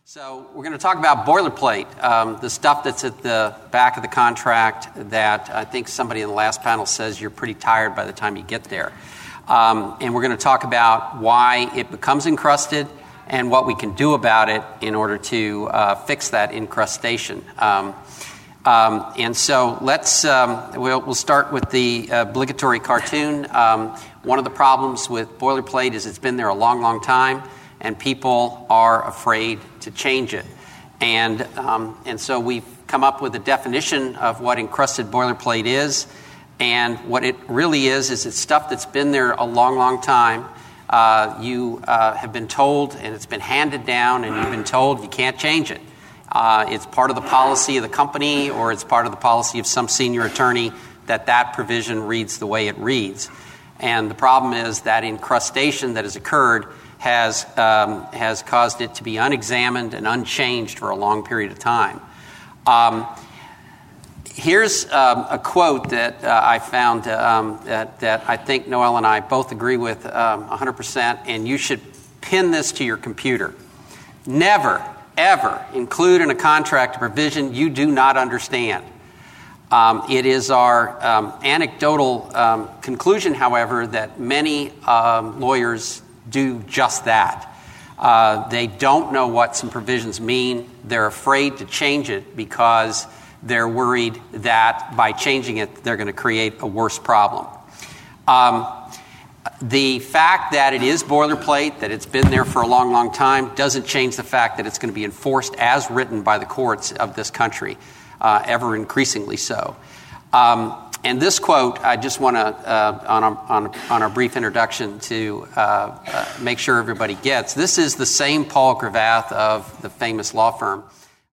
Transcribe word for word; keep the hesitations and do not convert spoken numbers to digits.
So we're going to talk about boilerplate, um, the stuff that's at the back of the contract that I think somebody in the last panel says you're pretty tired by the time you get there. Um, and we're going to talk about why it becomes encrusted and what we can do about it in order to uh, fix that incrustation. Um, um, and so let's um, we'll, we'll start with the obligatory cartoon. Um, one of the problems with boilerplate is it's been there a long, long time, and people are afraid to change it. And um, and so we've come up with a definition of what encrusted boilerplate is. And what it really is, is it's stuff that's been there a long, long time. Uh, you uh, have been told, and it's been handed down, and you've been told you can't change it. Uh, it's part of the policy of the company, or it's part of the policy of some senior attorney that that provision reads the way it reads. And the problem is that incrustation that has occurred has um, has caused it to be unexamined and unchanged for a long period of time. Um, here's um, a quote that uh, I found um, that, that I think Noel and I both agree with um, one hundred percent, and you should pin this to your computer. Never, ever include in a contract a provision you do not understand. Um, it is our um, anecdotal um, conclusion, however, that many um, lawyers do just that. Uh, they don't know what some provisions mean. They're afraid to change it because they're worried that by changing it, they're going to create a worse problem. Um, the fact that it is boilerplate, that it's been there for a long, long time, doesn't change the fact that it's going to be enforced as written by the courts of this country, uh, ever increasingly so. Um, And this quote, I just want to, uh, on, our, on, on our brief introduction, to uh, uh, make sure everybody gets. This is the same Paul Gravatt of the famous law firm